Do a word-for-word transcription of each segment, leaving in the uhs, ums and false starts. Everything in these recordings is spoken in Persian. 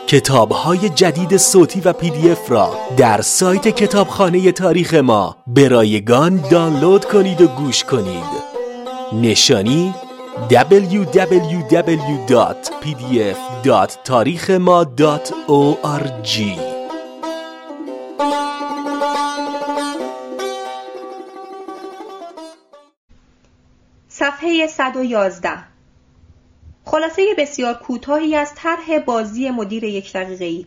کتاب‌های جدید صوتی و پی دی اف را در سایت کتابخانه تاریخ ما به رایگان دانلود کنید و گوش کنید. نشانی دبلیو دبلیو دبلیو دات پی دی اف دات تاریخ ما دات او آر جی. صفحه صد و یازده. خلاصه بسیار کوتاهی از طرح بازی مدیر یک دقیقه‌ای.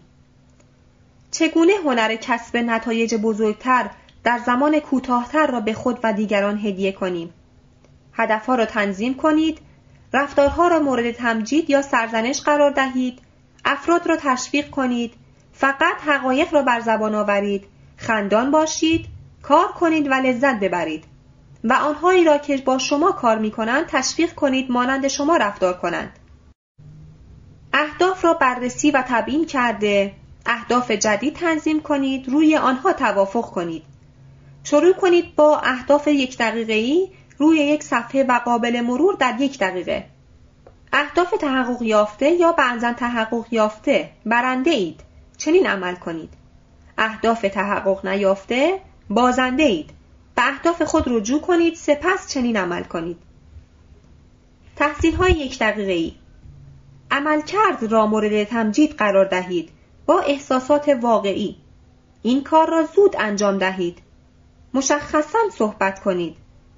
چگونه هنر کسب نتایج بزرگتر در زمان کوتاهتر را به خود و دیگران هدیه کنیم. هدفها را تنظیم کنید، رفتارها را مورد تمجید یا سرزنش قرار دهید، افراد را تشویق کنید، فقط حقایق را بر زبان آورید، خندان باشید، کار کنید و لذت ببرید و آنهایی را که با شما کار می کنند تشویق کنید مانند شما رفتار کنند. اهداف را بررسی و تبیین کرده، اهداف جدید تنظیم کنید، روی آنها توافق کنید. شروع کنید با اهداف یک دقیقه‌ای روی یک صفحه و قابل مرور در یک دقیقه. اهداف تحقق یافته یا بعضاً تحقق یافته، برنده اید، چنین عمل کنید. اهداف تحقق نیافته، بازنده اید. به اهداف خود رجوع کنید، سپس چنین عمل کنید. تحصیل‌های یک دقیقه‌ای. عملکرد را مورد تمجید قرار دهید با احساسات واقعی. این کار را زود انجام دهید. مشخصاً صحبت کنید.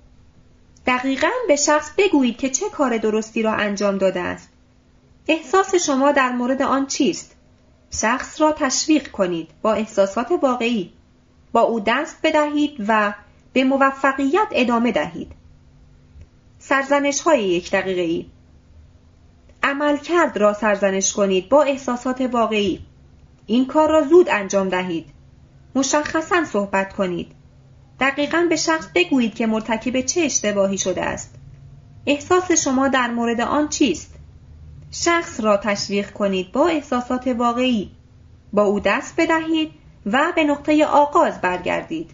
دقیقاً به شخص بگویید که چه کار درستی را انجام داده است. احساس شما در مورد آن چیست؟ شخص را تشویق کنید با احساسات واقعی. با او دست بدهید و به موفقیت ادامه دهید. سرزنش‌های یک دقیقه‌ای. عملکرد را سرزنش کنید با احساسات واقعی. این کار را زود انجام دهید. مشخصاً صحبت کنید. دقیقاً به شخص بگویید که مرتکب چه اشتباهی شده است. احساس شما در مورد آن چیست؟ شخص را تشویق کنید با احساسات واقعی. با او دست بدهید و به نقطه آغاز برگردید.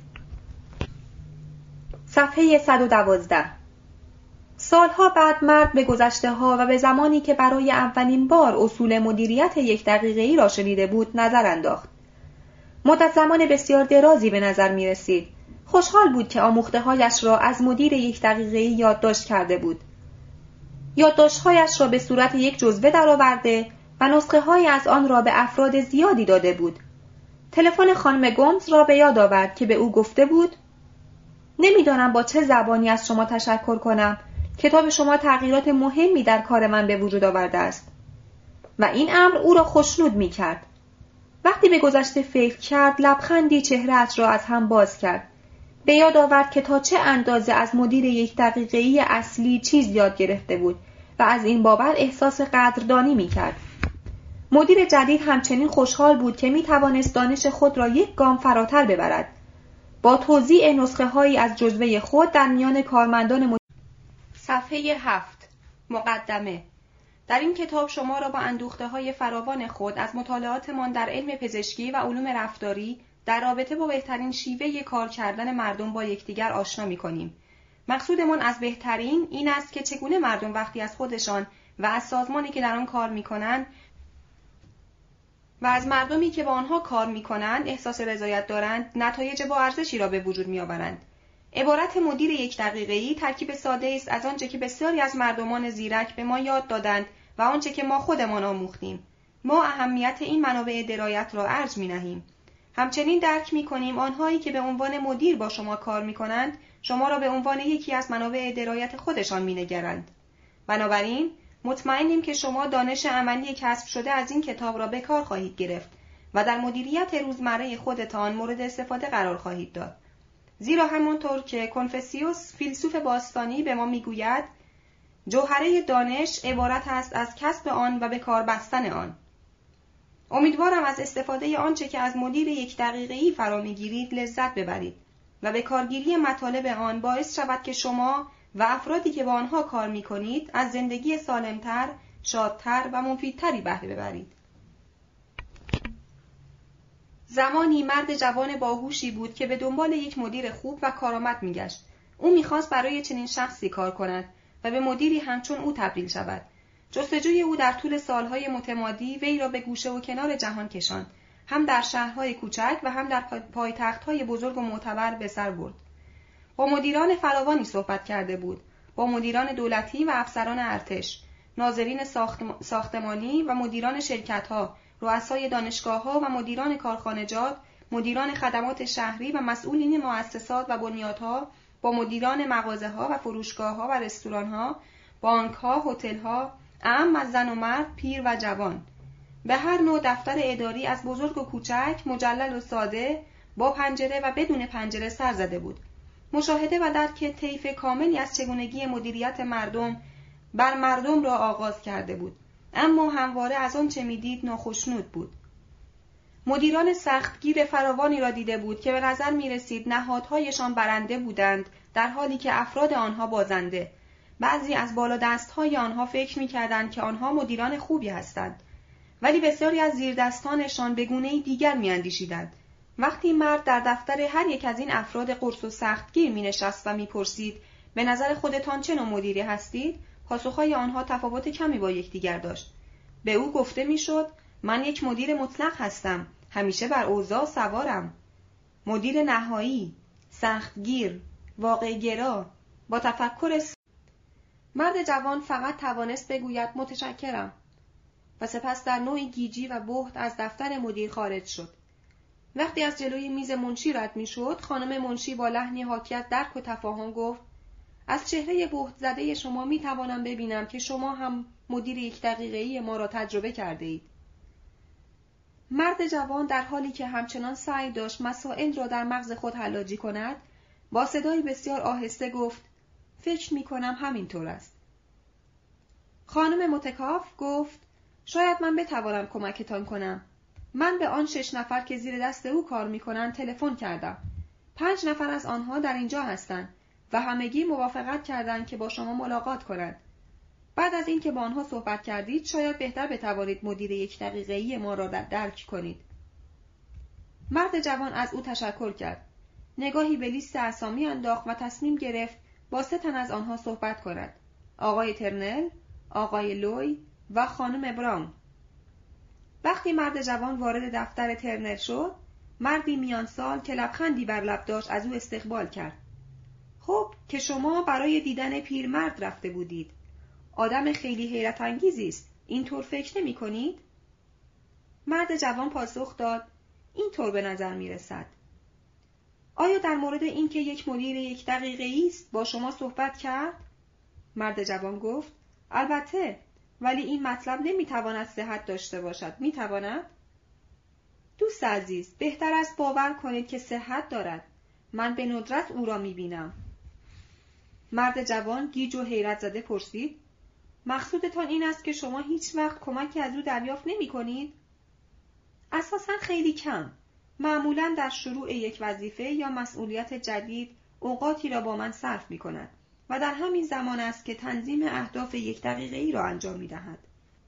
صفحه صد و دوازده. سالها بعد مرد به گذشته ها و به زمانی که برای اولین بار اصول مدیریت یک دقیقه‌ای را شنیده بود نظر انداخت. مدت زمان بسیار درازی به نظر می رسید. خوشحال بود که آموخته‌هایش را از مدیر یک دقیقه‌ای یادداشت کرده بود. یادداشت‌هایش را به صورت یک جزوه درآورده و نسخه‌های از آن را به افراد زیادی داده بود. تلفن خانم گومز را به یاد آورد که به او گفته بود: نمیدانم با چه زبانی از شما تشکر کنم. کتاب شما تغییرات مهمی در کار من به وجود آورده است. و این امر او را خوشنود می کرد. وقتی به گذشته فکر کرد، لبخندی چهره‌اش را از هم باز کرد. به یاد آورد که تا چه اندازه از مدیر یک دقیقه‌ای اصلی چیز یاد گرفته بود و از این بابت احساس قدردانی می کرد. مدیر جدید همچنین خوشحال بود که می توانست دانش خود را یک گام فراتر ببرد. با توزیع نسخه هایی از جزوه خود در میان کارمندان مدیر... صفحه هفت. مقدمه. در این کتاب شما را با اندوخته های فراوان خود از مطالعاتمان در علم پزشکی و علوم رفتاری در رابطه با بهترین شیوه کار کردن مردم با یکدیگر آشنا می‌کنیم. مقصودمان از بهترین این است که چگونه مردم وقتی از خودشان و از سازمانی که در آن کار می‌کنند و از مردمی که با آنها کار می‌کنند احساس رضایت دارند، نتایج با ارزشی را به وجود می‌آورند. عبارت مدیر یک دقیقه‌ای ترکیب ساده است از آنچه که بسیاری از مردمان زیرک به ما یاد دادند و آنچه که ما خودمان آموختیم. ما اهمیت این منابع درایت را ارج می‌نهیم. همچنین درک می‌کنیم آنهایی که به عنوان مدیر با شما کار می‌کنند، شما را به عنوان یکی از منابع درایت خودشان می‌نگرند. بنابراین مطمئنیم که شما دانش عملی کسب شده از این کتاب را به کار خواهید گرفت و در مدیریت روزمره خودتان مورد استفاده قرار خواهید داد. زیرا همانطور که کنفوسیوس فیلسوف باستانی به ما میگوید، جوهره دانش عبارت است از کسب آن و به کار بستن آن. امیدوارم از استفاده آنچه که از مدیر یک دقیقه‌ای فرا میگیرید لذت ببرید و به کارگیری مطالب آن باعث شود که شما و افرادی که با آنها کار میکنید از زندگی سالمتر، شادتر و مفیدتری بهره ببرید. زمانی مرد جوان باهوشی بود که به دنبال یک مدیر خوب و کارآمد میگشت. او میخواست برای چنین شخصی کار کند و به مدیری همچون او تبدیل شود. جستجوی او در طول سالهای متمادی وی را به گوشه و کنار جهان کشاند، هم در شهرهای کوچک و هم در پایتخت‌های بزرگ و معتبر به سر برد. با مدیران فراوانی صحبت کرده بود، با مدیران دولتی و افسران ارتش، ناظرین ساختمانی و مدیران شرکت‌ها، رؤسای دانشگاه‌ها و مدیران کارخانجات، مدیران خدمات شهری و مسئولین مؤسسات و بنیادها، با مدیران مغازه‌ها و فروشگاه‌ها و رستوران‌ها، بانک‌ها، هتل‌ها، اعم از زن و مرد، پیر و جوان. به هر نوع دفتر اداری از بزرگ و کوچک، مجلل و ساده، با پنجره و بدون پنجره سر زده بود. مشاهده و درک طیف کاملی از چگونگی مدیریت مردم بر مردم را آغاز کرده بود، اما همواره از آن چه می‌دید ناخشنود بود. مدیران سختگیر فراوانی را دیده بود که به نظر می‌رسید نهادهایشان برنده بودند در حالی که افراد آنها بازنده. بعضی از بالا دستهای آنها فکر می‌کردند که آنها مدیران خوبی هستند، ولی بسیاری از زیردستانشان به گونه‌ای دیگر می‌اندیشیدند. وقتی مرد در دفتر هر یک از این افراد قرص و سختگیر می‌نشست و می‌پرسید به نظر خودتان چه نوع مدیری هستید، پاسخهای آنها تفاوت کمی با یکدیگر داشت. به او گفته می‌شد من یک مدیر مطلق هستم، همیشه بر اوضاع سوارم. مدیر نهایی، سختگیر، واقع‌گرا، با تفکر س... مرد جوان فقط توانست بگوید متشکرم و سپس در نوعی گیجی و بهت از دفتر مدیر خارج شد. وقتی از جلوی میز منشی رد می‌شد، خانم منشی با لحنی حاکی از درک و تفاهم گفت از چهره بهت زده شما می‌توانم ببینم که شما هم مدیر یک دقیقه‌ای ما را تجربه کرده اید. مرد جوان در حالی که همچنان سعی داشت مسائل را در مغز خود حلاجی کند، با صدای بسیار آهسته گفت فکر می‌کنم همینطور است. خانم متکاف گفت شاید من بتوانم کمکتان کنم. من به آن شش نفر که زیر دست او کار می‌کنند تلفن کردم. پنج نفر از آنها در اینجا هستند و همگی موافقت کردند که با شما ملاقات کنند. بعد از اینکه با آنها صحبت کردید شاید بهتر بتوانید مدیر یک دقیقه‌ای ما را درک کنید. مرد جوان از او تشکر کرد. نگاهی به لیست اسامی انداخت و تصمیم گرفت با سه تن از آنها صحبت کند. آقای ترنل، آقای لوی و خانم براون. وقتی مرد جوان وارد دفتر ترنل شد، مردی میان سال که لبخندی بر لب داشت از او استقبال کرد. خب که شما برای دیدن پیرمرد رفته بودید. آدم خیلی حیرت انگیزی است. اینطور فکر نمی کنید؟ مرد جوان پاسخ داد اینطور به نظر می رسد. آیا در مورد این که یک مدیر یک دقیقه‌ای است با شما صحبت کرد؟ مرد جوان گفت البته، ولی این مطلب نمی تواند صحت داشته باشد. می تواند؟ دوست عزیز، بهتر است باور کنید که صحت دارد. من به ندرت او را می بینم. مرد جوان گیج و حیرت زده پرسید مقصودتان این است که شما هیچ وقت کمکی از او دریافت نمی کنید؟ اساساً خیلی کم. معمولاً در شروع یک وظیفه یا مسئولیت جدید اوقاتی را با من صرف می کند و در همین زمان است که تنظیم اهداف یک دقیقه‌ای را انجام می دهد.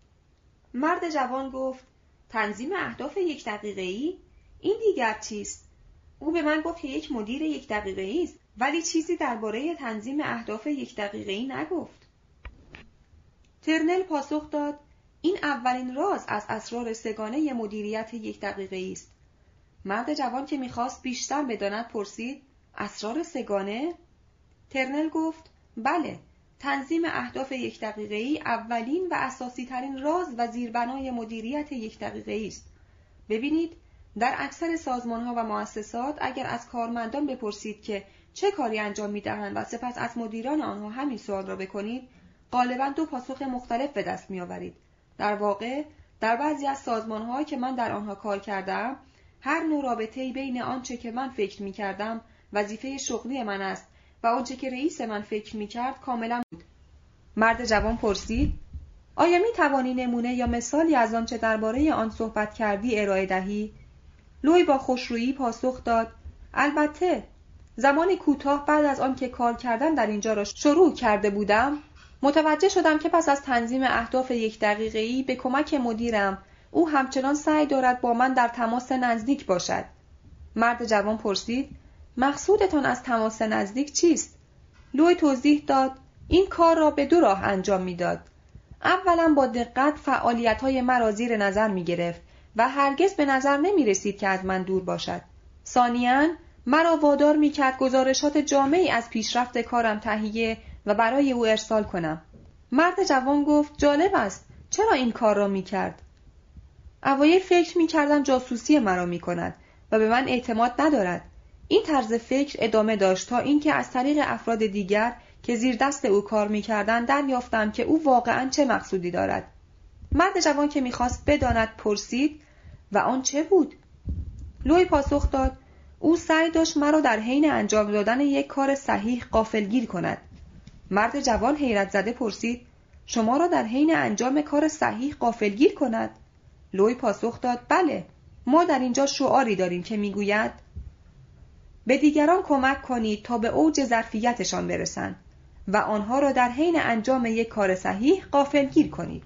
مرد جوان گفت تنظیم اهداف یک دقیقه‌ای؟ این دیگر چیست؟ او به من گفت که یک مدیر یک دقیقه‌ای است، ولی چیزی درباره تنظیم اهداف یک دقیقه‌ای نگفت. ترنل پاسخ داد این اولین راز از اسرار سگانه مدیریت یک دقیقه‌ای است. مرد جوان که می‌خواست بیشتر بداند پرسید اسرار سگانه؟ ترنل گفت بله، تنظیم اهداف یک دقیقه‌ای اولین و اساسی ترین راز و زیربنای مدیریت یک دقیقه‌ای است. ببینید، در اکثر سازمان‌ها و مؤسسات اگر از کارمندان بپرسید که چه کاری انجام می‌دهند و سپس از مدیران آنها همین سوال را بکنید، غالباً دو پاسخ مختلف به دست می‌آورید. در واقع، در بعضی از سازمان‌ها که من در آنها کار کردم، هر نوع رابطه‌ای بین آنچه که من فکر می‌کردم وظیفه شغلی من است و آنچه که رئیس من فکر می‌کرد کاملاً بود. مرد جوان پرسید: آیا می‌توانی نمونه یا مثالی از آنچه درباره آن صحبت کردی ارائه دهی؟ لوی با خوشرویی پاسخ داد: البته. زمان کوتاه بعد از آن که کار کردن در اینجا را شروع کرده بودم، متوجه شدم که پس از تنظیم اهداف یک دقیقه‌ای به کمک مدیرم، او همچنان سعی دارد با من در تماس نزدیک باشد. مرد جوان پرسید: مقصودتان از تماس نزدیک چیست؟ لوی توضیح داد: این کار را به دو راه انجام می‌داد. اولا با دقت فعالیت‌های مرا زیر نظر می‌گرفت و هرگز به نظر نمی‌رسید که از من دور باشد. ثانیاً مرا وادار می‌کرد گزارشات جامعی از پیشرفت کارم تهیه و برای او ارسال کنم. مرد جوان گفت جالب است، چرا این کار را می‌کرد؟ اوایل فکر می‌کردم جاسوسی مرا می‌کند و به من اعتماد ندارد. این طرز فکر ادامه داشت تا اینکه از طریق افراد دیگر که زیر دست او کار می‌کردند دریافتم که او واقعاً چه مقصودی دارد. مرد جوان که می‌خواست بداند پرسید و آن چه بود؟ لوی پاسخ داد او سعی داشت مرا در حین انجام دادن یک کار صحیح غافلگیر کند. مرد جوان حیرت زده پرسید شما را در حین انجام کار صحیح غافلگیر کند؟ لوی پاسخ داد بله، ما در اینجا شعاری داریم که میگوید به دیگران کمک کنید تا به اوج ظرفیتشان برسند و آنها را در حین انجام یک کار صحیح غافلگیر کنید.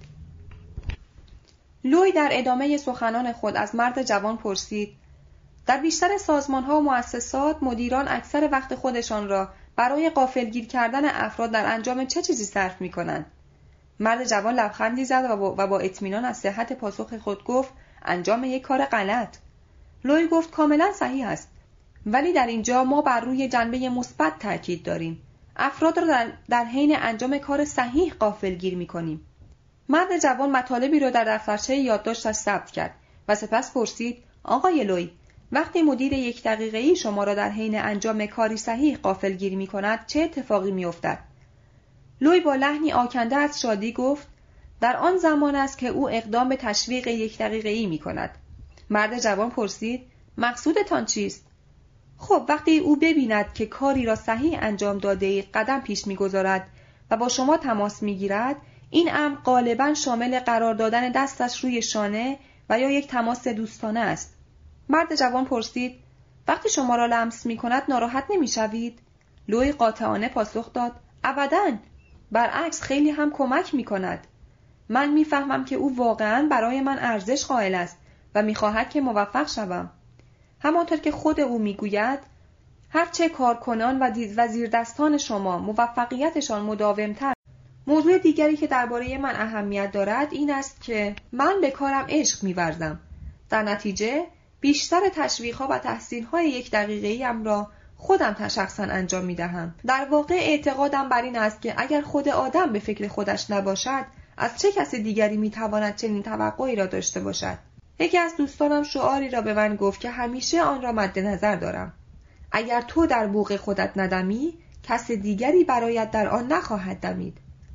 لوی در ادامه سخنان خود از مرد جوان پرسید در بیشتر سازمان‌ها و مؤسسات مدیران اکثر وقت خودشان را برای غافلگیر کردن افراد در انجام چه چیزی صرف می‌کنند؟ مرد جوان لبخندی زد و با اطمینان از صحت پاسخ خود گفت انجام یک کار غلط. لوی گفت کاملا صحیح است، ولی در اینجا ما بر روی جنبه مثبت تاکید داریم. افراد را در, در حین انجام کار صحیح غافلگیر می‌کنیم. مرد جوان مطالبی را در دفترچه یادداشتش ثبت کرد و سپس پرسید آقای لوی، وقتی مدیر یک دقیقه‌ای شما را در حین انجام کاری صحیح غافلگیر می‌کند چه اتفاقی می‌افتد؟ لوی با لحنی آکنده از شادی گفت در آن زمان است که او اقدام به تشویق یک دقیقه‌ای می‌کند. مرد جوان پرسید مقصودتان چیست؟ خب وقتی او ببیند که کاری را صحیح انجام داده‌اید قدم پیش می‌گذارد و با شما تماس می‌گیرد، این امر غالباً شامل قرار دادن دستش روی شانه و یا یک تماس دوستانه است. مرد جوان پرسید وقتی شما را لمس می‌کند ناراحت نمی‌شوید؟ لوی قاطعانه پاسخ داد ابداً، برعکس خیلی هم کمک می‌کند. من می‌فهمم که او واقعاً برای من ارزش قائل است و می‌خواهد که موفق شوم. همانطور که خود او می‌گوید هرچه کارکنان و وزیردستان شما موفقیتشان مداوم‌تر. موضوع دیگری که درباره من اهمیت دارد این است که من به کارم عشق می‌ورزم. در نتیجه بیشتر تشویق‌ها و تحسین‌های یک دقیقه‌ایم را خودم شخصاً انجام می‌دهم. در واقع اعتقادم بر این است که اگر خود آدم به فکر خودش نباشد، از چه کس دیگری می‌تواند چنین توقعی را داشته باشد؟ یکی از دوستانم شعاری را به من گفت که همیشه آن را مد نظر دارم. اگر تو در بوق خودت ندمی، کس دیگری برایت در آن نخواهد دمید.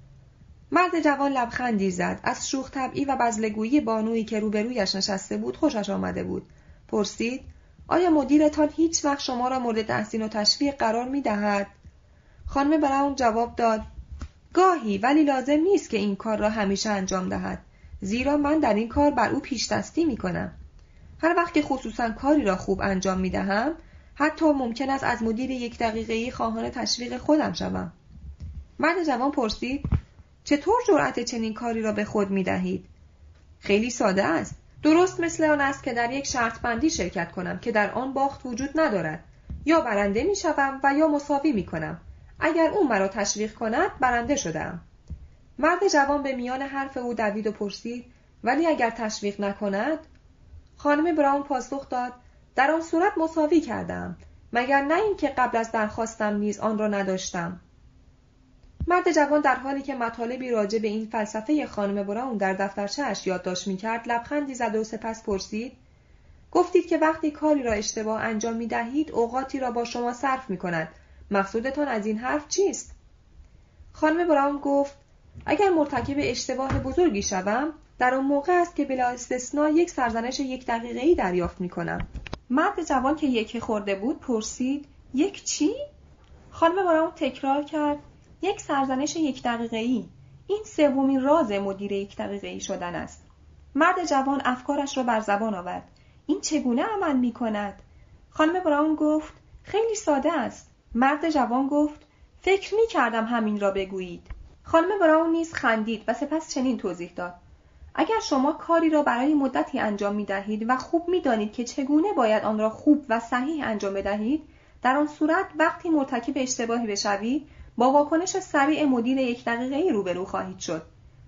مرد جوان لبخندی زد. از شوخ طبعی و بزلگویی بانویی که روبرویش نشسته بود خوشش آمده بود. پرسید آیا مدیرتان هیچ وقت شما را مورد تحسین و تشویق قرار می دهد؟ خانم براون جواب داد گاهی، ولی لازم نیست که این کار را همیشه انجام دهد، زیرا من در این کار بر او پیش دستی می کنم. هر وقت که خصوصاً کاری را خوب انجام می دهم، حتی ممکن است از مدیر یک دقیقه‌ای خواهان تشویق خودم شوم. مرد جوان پرسید چطور جرأت چنین کاری را به خود می دهید؟ خیلی ساده است. درست مثل آن است که در یک شرط بندی شرکت کنم که در آن باخت وجود ندارد. یا برنده می شوم و یا مساوی می کنم. اگر او مرا تشویق کند برنده شدم. مرد جوان به میان حرف او دوید و پرسید ولی اگر تشویق نکند؟ خانم براون پاسخ داد در آن صورت مساوی کردم، مگر نه اینکه قبل از درخواستم نیز آن را نداشتم. مرد جوان در حالی که مطالبی راجع به این فلسفه خانم براون در دفترچه‌اش یادداشت می‌کرد لبخندی زد و سپس پرسید گفتید که وقتی کاری را اشتباه انجام می‌دهید اوقاتی را با شما صرف می‌کند. مقصودتان از این حرف چیست؟ خانم براون گفت اگر مرتکب اشتباه بزرگی شوم، در اون موقع است که بلا استثناء یک سرزنش یک دقیقه‌ای دریافت می‌کنم. مرد جوان که یکی خورده بود پرسید یک چی؟ خانم براون تکرار کرد یک سرزنش یک دقیقه‌ای. این سومین راز مدیر یک دقیقه‌ای شدن است. مرد جوان افکارش را بر زبان آورد. این چگونه عمل می‌کند؟ خانم براون گفت خیلی ساده است. مرد جوان گفت فکر می‌کردم همین را بگویید. خانم براون نیز خندید و سپس چنین توضیح داد اگر شما کاری را برای مدتی انجام می‌دهید و خوب می‌دانید که چگونه باید آن را خوب و صحیح انجام بدهید، در آن صورت وقتی مرتکب اشتباهی بشوید با واکنش سریع مدیر یک دقیقه‌ای روبرو خواهید شد.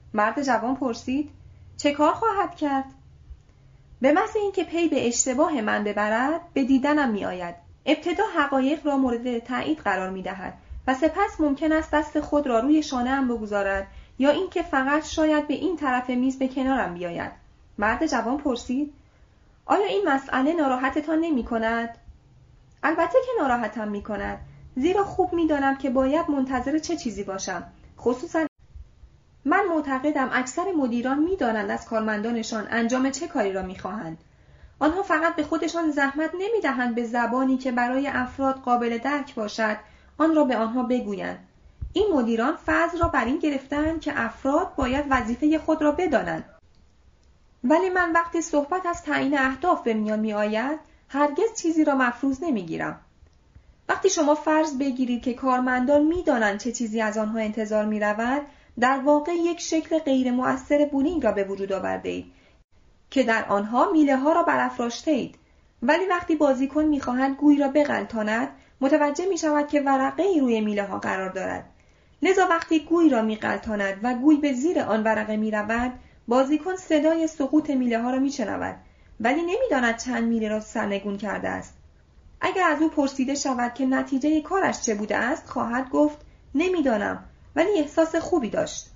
مرد جوان پرسید: چه کار خواهد کرد؟ به محض اینکه پی به اشتباه من ببرد به دیدنم می آید. ابتدا حقایق را مورد تایید قرار می دهد و سپس ممکن است دست خود را روی شانه‌ام بگذارد یا اینکه فقط شاید به این طرف میز به کنارم بیاید. مرد جوان پرسید: آیا این مسئله ناراحتتان نمی کند؟ البته که ناراحتم می کند، زیرا خوب می دانم که باید منتظر چه چیزی باشم. خصوصا من معتقدم اکثر مدیران می دانند از کارمندانشان انجام چه کاری را می خواهند. آنها فقط به خودشان زحمت نمی دهند به زبانی که برای افراد قابل درک باشد آن را به آنها بگویند. این مدیران فضل را بر این گرفتند که افراد باید وظیفه خود را بدانند. ولی من وقتی صحبت از تعیین اهداف به میان می آید هرگز چیزی را مفروض نمی گیرم. وقتی شما فرض بگیرید که کارمندان می دانند چه چیزی از آنها انتظار می رود، در واقع یک شکل غیر مؤثر بولینگ را به وجود آورده اید که در آنها میله ها را برافراشته اید. ولی وقتی بازیکن می خواهد گوی را بغلطاند متوجه می شود که ورقه ای روی میله ها قرار دارد. لذا وقتی گوی را می غلطاند و گوی به زیر آن ورقه می رود، بازیکن صدای سقوط میله ها را می شنود ولی نمی داند چند میله را سرنگون کرده است. اگر از او پرسیده شود که نتیجه کارش چه بوده است، خواهد گفت نمیدانم ولی احساس خوبی داشت.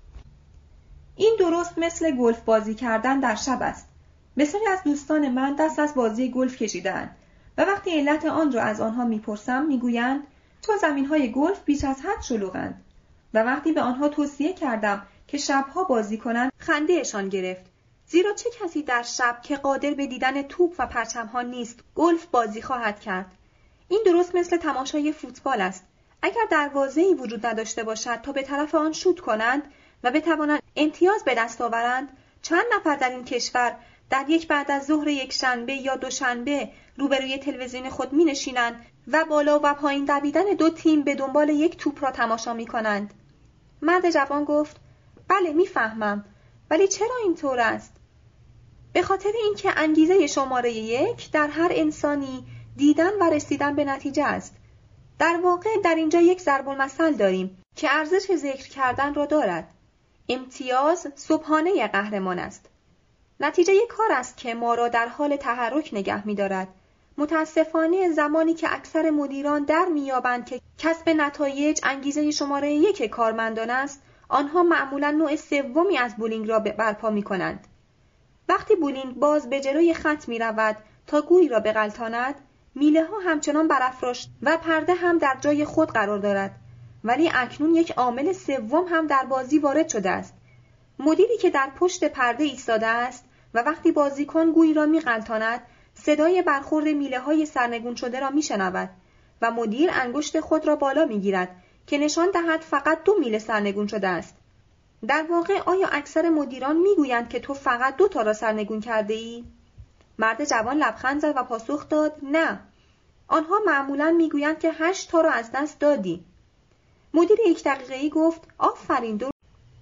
این درست مثل گلف بازی کردن در شب است. بسیاری از دوستان من دست از بازی گلف کشیدند و وقتی علت آن را از آنها میپرسم میگویند چون زمین‌های گلف بیش از حد شلوغند. و وقتی به آنها توصیه کردم که شبها بازی کنند خندهشان گرفت، زیرا چه کسی در شب که قادر به دیدن توپ و پرچم‌ها نیست گلف بازی خواهد کرد؟ این درست مثل تماشای فوتبال است. اگر دروازه‌ای وجود نداشته باشد تا به طرف آن شوت کنند و بتوانند امتیاز به دست آورند، چند نفر در این کشور در یک بعد از ظهر یک شنبه یا دوشنبه روبروی تلویزیون خود می‌نشینند و بالا و پایین دویدن دو تیم به دنبال یک توپ را تماشا می‌کنند؟ مرد جوان گفت: بله می‌فهمم، ولی چرا اینطور است؟ به خاطر اینکه انگیزه شماره یک در هر انسانی دیدن و رسیدن به نتیجه است. در واقع در اینجا یک ضرب المثل داریم که ارزش ذکر کردن را دارد. امتیاز صبحانه قهرمان است. نتیجه کار است که ما را در حال تحرک نگه می‌دارد. متاسفانه زمانی که اکثر مدیران در می‌یابند که کسب نتایج انگیزه شماره یک کارمندان است، آنها معمولاً نوع سومی از بولینگ را برپا می‌کنند. وقتی بولینگ باز به جلوی خط می‌رود تا گوی را بغلطاند، میله ها همچنان برافراشت و پرده هم در جای خود قرار دارد. ولی اکنون یک عامل سوم هم در بازی وارد شده است. مدیری که در پشت پرده ایستاده است و وقتی بازیکن گوی را می‌غلطاند، صدای برخورد میله های سرنگون شده را می‌شنود و مدیر انگشت خود را بالا می‌گیرد که نشان دهد فقط دو میله سرنگون شده است. در واقع آیا اکثر مدیران می‌گویند که تو فقط دو تا را سرنگون کرده‌ای؟ مرد جوان لبخند زد و پاسخ داد: نه. آنها معمولاً میگویند که هشت تا را از دست دادی. مدیر یک دقیقه‌ای گفت: آفرین، درست.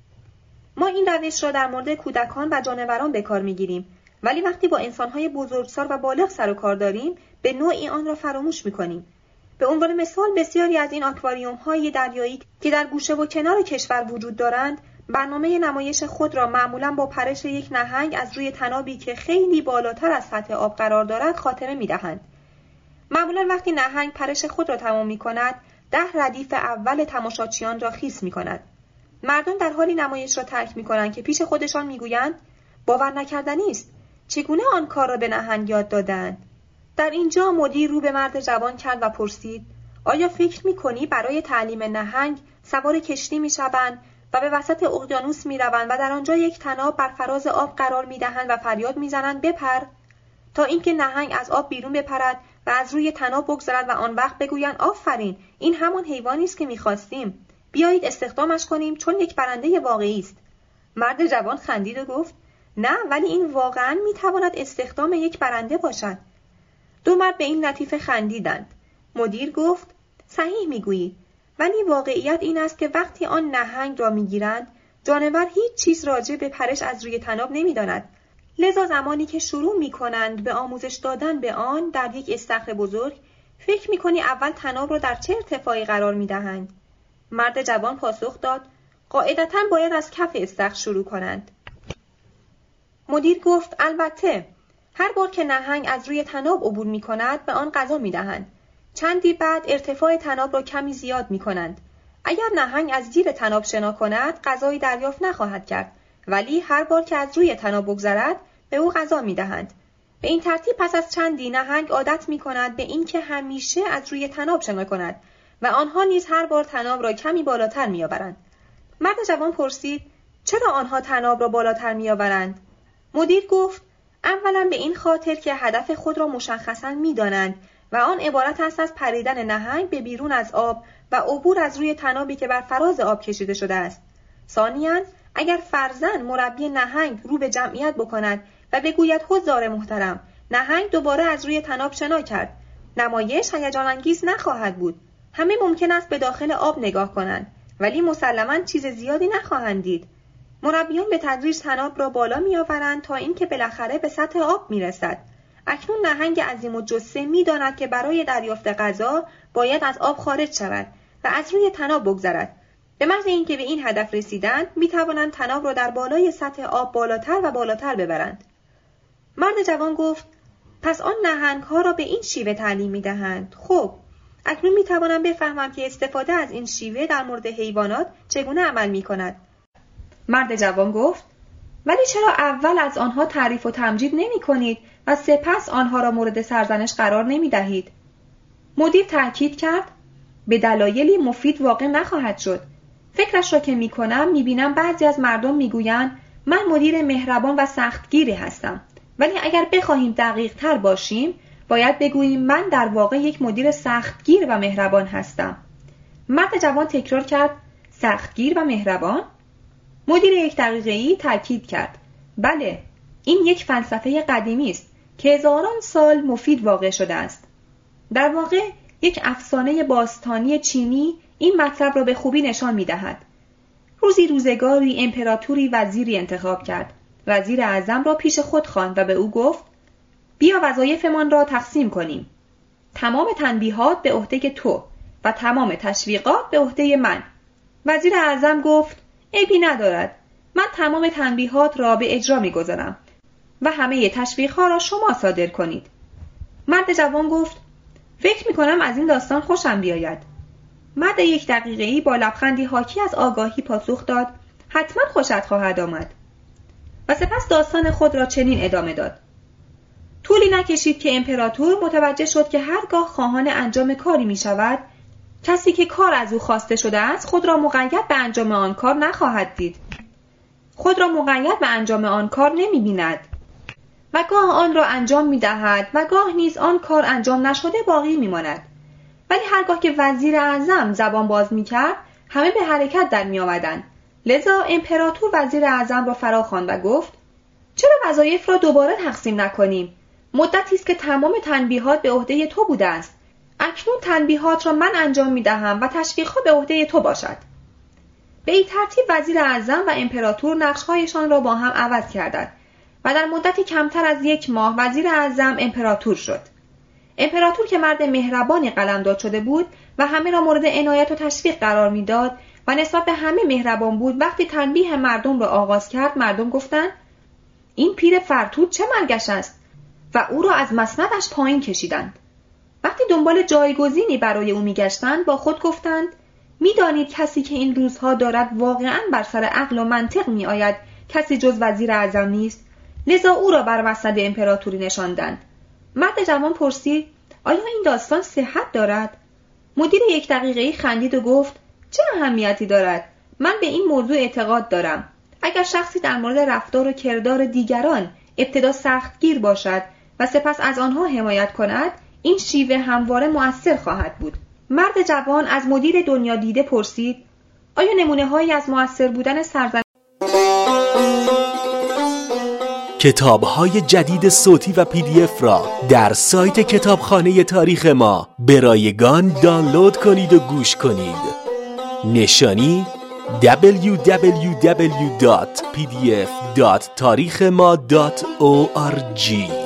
ما این روش را در مورد کودکان و جانوران به کار میگیریم، ولی وقتی با انسان‌های بزرگسال و بالغ سر و کار داریم به نوعی آن را فراموش می‌کنیم. به عنوان مثال بسیاری از این آکواریوم‌های دریایی که در گوشه و کنار کشور وجود دارند، برنامه نمایش خود را معمولاً با پرش یک نهنگ از روی تنابی که خیلی بالاتر از سطح آب قرار دارد خاتمه می‌دهند. معمولاً وقتی نهنگ پرش خود را تمام می‌کند، ده ردیف اول تماشاچیان را خیس می‌کند. مردم در حالی نمایش را ترک می‌کنند که پیش خودشان می‌گویند: باور نکردنی است. چگونه آن کار را به نهنگ یاد دادند؟ در اینجا مدیر رو به مرد جوان کرد و پرسید: آیا فکر می‌کنی برای تعلیم نهنگ سوار کشتی می‌شوند و به وسط اقیانوس می‌روند و در آنجا یک طناب بر فراز آب قرار می‌دهند و فریاد می‌زنند بپر، تا اینکه نهنگ از آب بیرون بپرد و از روی طناب بگذرد و آن وقت بگویند آفرین، این همان حیوانی است که می‌خواستیم، بیایید استخدامش کنیم چون یک برنده واقعی است. مرد جوان خندید و گفت: نه، ولی این واقعاً می‌تواند استخدام یک برنده باشد. دو مرد به این لطیفه خندیدند. مدیر گفت: صحیح می‌گویی، ولی واقعیت این است که وقتی آن نهنگ را می‌گیرند، جانور هیچ چیز راجع به پرش از روی طناب نمی‌داند. لذا زمانی که شروع می‌کنند به آموزش دادن به آن در یک استخر بزرگ، فکر می‌کنی اول طناب را در چه ارتفاعی قرار می‌دهند؟ مرد جوان پاسخ داد: قاعدتاً باید از کف استخر شروع کنند. مدیر گفت البته. هر بار که نهنگ از روی طناب عبور می کند به آن غذا می دهند. چندی بعد ارتفاع طناب را کمی زیاد می کنند. اگر نهنگ از زیر طناب شنا کند غذایی دریافت نخواهد کرد، ولی هر بار که از روی طناب بگذرد به او غذا می دهند. به این ترتیب پس از چندی نهنگ عادت می کند به این که همیشه از روی طناب شنا کند و آنها نیز هر بار طناب را کمی بالاتر می آورند. مرد جوان پرسید چرا آنها طناب را بالاتر می آورند؟ مدیر گفت اولا به این خاطر که هدف خود را مشخصاً می دانند و آن عبارت است از پریدن نهنگ به بیرون از آب و عبور از روی طنابی که بر فراز آب کشیده شده است. ثانیاً اگر فرضاً مربی نهنگ رو به جمعیت بکند و بگوید حضار محترم، نهنگ دوباره از روی طناب شنا کرد، نمایش هیجان انگیز نخواهد بود. همه ممکن است به داخل آب نگاه کنند ولی مسلماً چیز زیادی نخواهند دید. مربیان به تدریج طناب را بالا می‌آورند تا اینکه بالاخره به سطح آب می‌رسد. اکنون نهنگ عظیم الجثه می‌داند که برای دریافت غذا باید از آب خارج شود و از روی طناب بگذرد. به محض اینکه به این هدف رسیدند می‌توانند طناب را در بالای سطح آب بالاتر و بالاتر ببرند. مرد جوان گفت پس آن نهنگ‌ها را به این شیوه تعلیم می‌دهند. خب اکنون می‌توانم بفهمم که استفاده از این شیوه در مورد حیوانات چگونه عمل می‌کند. مرد جوان گفت ولی چرا اول از آنها تعریف و تمجید نمی کنید و سپس آنها را مورد سرزنش قرار نمی دهید؟ مدیر تأکید کرد به دلایلی مفید واقع نخواهد شد. فکرش را که می کنم می بینم بعضی از مردم می گویند من مدیر مهربان و سختگیری هستم، ولی اگر بخواهیم دقیق تر باشیم باید بگوییم من در واقع یک مدیر سختگیر و مهربان هستم. مرد جوان تکرار کرد سختگیر و مهربان؟ مدیر یک دقیقه‌ای تاکید کرد بله، این یک فلسفه قدیمی است که هزاران سال مفید واقع شده است. در واقع یک افسانه باستانی چینی این مطلب را به خوبی نشان می‌دهد. روزی روزگاری امپراتوری وزیری انتخاب کرد. وزیر اعظم را پیش خود خواند و به او گفت بیا وظایفمان را تقسیم کنیم. تمام تنبیهات به عهده تو و تمام تشویقات به عهده من. وزیر اعظم گفت عیبی ندارد، من تمام تنبیهات را به اجرا می‌گذارم و همه تشویق‌ها را شما صادر کنید. مرد جوان گفت فکر می‌کنم از این داستان خوشم بیاید. مرد یک دقیقه‌ای با لبخندی حاکی از آگاهی پاسخ داد حتما خوشت خواهد آمد و سپس داستان خود را چنین ادامه داد. طولی نکشید که امپراتور متوجه شد که هرگاه خواهان انجام کاری می‌شود، کسی که کار از او خواسته شده است خود را مقید به انجام آن کار نخواهد دید. خود را مقید به انجام آن کار نمی‌بیند و گاه آن را انجام می‌دهد و گاه نیز آن کار انجام نشده باقی می‌ماند. ولی هرگاه که وزیر اعظم زبان باز می‌کرد، همه به حرکت در می‌آمدند. لذا امپراتور وزیر اعظم را فراخواند و گفت چرا وظایف را دوباره تقسیم نکنیم؟ مدتی است که تمام تنبیهات به عهده تو بوده است. اکنون تنبیهات را من انجام می‌دهم و تشویق‌ها به عهده تو باشد. به این ترتیب وزیر اعظم و امپراتور نقش‌هایشان را با هم عوض کردند و در مدتی کمتر از یک ماه وزیر اعظم امپراتور شد. امپراتور که مرد مهربانی قلمداد شده بود و همه را مورد عنایت و تشویق قرار می‌داد و نسبت به همه مهربان بود، وقتی تنبیه مردم را آغاز کرد مردم گفتند این پیر فرتود چه مرگش است و او را از مسندش پایین کشیدند. وقتی دنبال جایگزینی برای او می‌گشتند با خود گفتند می‌دانید کسی که این روزها دارد واقعاً بر سر عقل و منطق می‌آید کسی جز وزیر اعظم نیست، لذا او را بر مسند امپراتوری نشاندند. مرد جوان پرسید آیا این داستان صحت دارد؟ مدیر یک دقیقه‌ای خندید و گفت چه اهمیتی دارد؟ من به این موضوع اعتقاد دارم. اگر شخصی در مورد رفتار و کردار دیگران ابتدا سختگیر باشد و سپس از آنها حمایت کند، این شیوه همواره مؤثر خواهد بود. مرد جوان از مدیر دنیا دیده پرسید آیا نمونه‌هایی از مؤثر بودن سرزنش کتاب‌های جدید صوتی و پی دی اف را در سایت کتابخانه تاریخ ما به رایگان دانلود کنید و گوش کنید. نشانی دبلیو دبلیو دبلیو دات پی دی اف دات تاریخ ما دات او آر جی